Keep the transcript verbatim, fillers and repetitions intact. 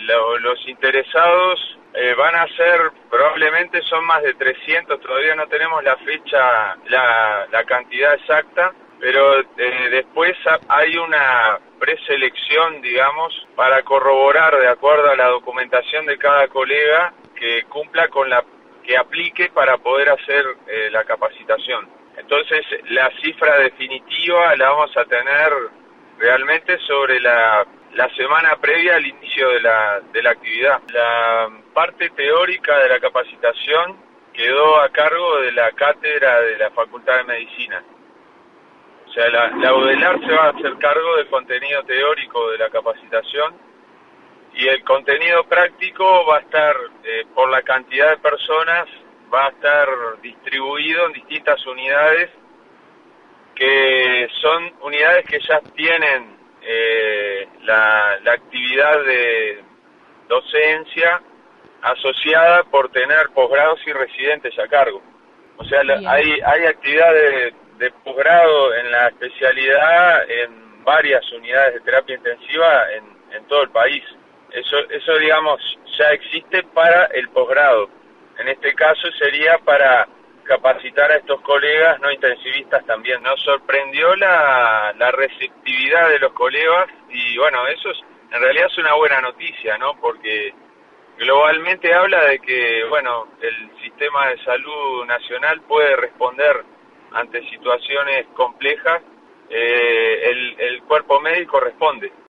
lo, los interesados eh, van a ser, probablemente son más de trescientos, todavía no tenemos la fecha, la, la cantidad exacta, pero eh, después hay una preselección, digamos, para corroborar de acuerdo a la documentación de cada colega que cumpla con la, que aplique para poder hacer eh, la capacitación. Entonces, la cifra definitiva la vamos a tener realmente sobre la, la semana previa al inicio de la, de la actividad. La parte teórica de la capacitación quedó a cargo de la cátedra de la Facultad de Medicina. O sea, la, la UDELAR se va a hacer cargo del contenido teórico de la capacitación y el contenido práctico va a estar, eh, por la cantidad de personas, va a estar distribuido en distintas unidades que son unidades que ya tienen eh, la, la actividad de docencia asociada por tener posgrados y residentes a cargo. O sea, la, hay, hay actividad de, de posgrado en la especialidad en varias unidades de terapia intensiva en, en todo el país. Eso, eso, digamos, ya existe para el posgrado. En este caso sería para capacitar a estos colegas no intensivistas también. Nos sorprendió la, la receptividad de los colegas y bueno, eso es, en realidad es una buena noticia, ¿no? Porque globalmente habla de que, bueno, el sistema de salud nacional puede responder ante situaciones complejas, eh, el, el cuerpo médico responde.